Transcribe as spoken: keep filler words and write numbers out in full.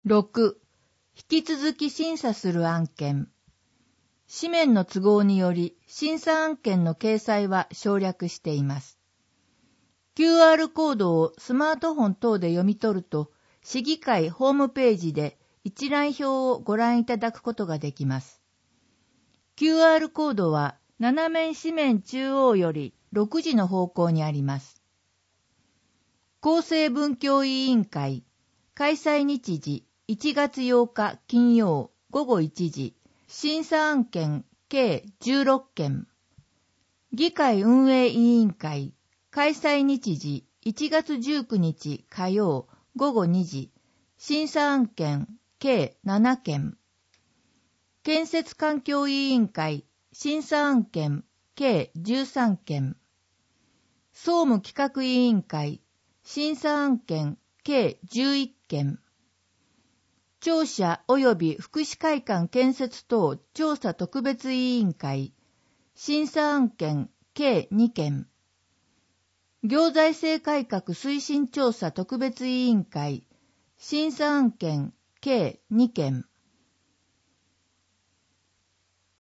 ろく、引き続き審査する案件。紙面の都合により審査案件の掲載は省略しています。キューアール コードをスマートフォン等で読み取ると、市議会ホームページで一覧表をご覧いただくことができます。キューアール コードは斜面紙面中央よりろくじの方向にあります。厚生文教委員会開催日時いちがつようか金曜ごごいちじ、審査案件計じゅうろっけん。議会運営委員会開催日時いちがつじゅうくにち火曜ごごにじ、審査案件計ななけん。建設環境委員会審査案件計じゅうさんけん。総務企画委員会審査案件計じゅういっけん。庁舎及び福祉会館建設等調査特別委員会審査案件計にけん。行財政改革推進調査特別委員会審査案件計にけん。